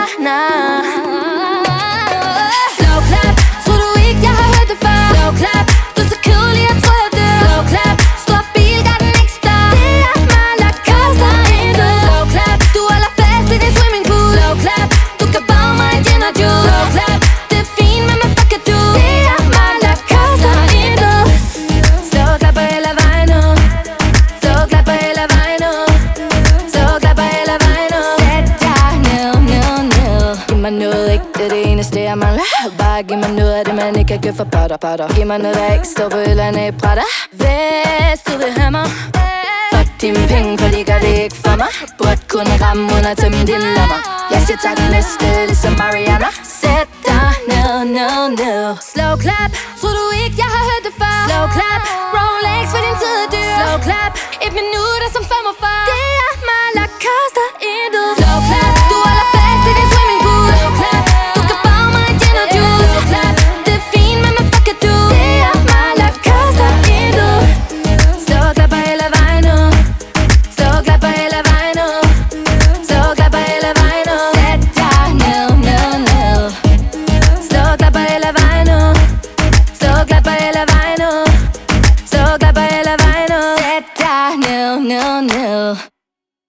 nah. Slow clap, tror du ikke jeg har hørt det før? Slow clap, du er så cool, jeg tror jeg dør. Slow clap, stor bil, gør den ikke stop. Det er mig, der koster intet. Slow clap, du holder fast i din swimmingpool. Slow clap, du kan bage mig en gin og juice. Slow clap, det er fint, men hvad fuck er du? Det er mig, der koster intet. Slow clapper hele vejen nu. Slow clapper hele vejen nu. Slow clapper hele vejen nu. Sæt dig ned, ned, ned. Giv mig noget, ikke det er det eneste jeg mangler. Bare giv mig noget af det, man ikke kan gøre for potter. Giv mig noget, der ikke står på hylderne i brætter. Hvis du vil have mig, fuck dine penge, for de gør det ikke for mig. Burde kunne ramme uden at tømme dine lommer. Jeg siger tak næste, ligesom Mariana. Sæt dig ned, ned, ned. Slow clap, tror du ikke jeg har hørt det før? Slow clap, Rolex for din tid er dyr. Slow clap, et minut er som 45. Det er mig, der koster intet.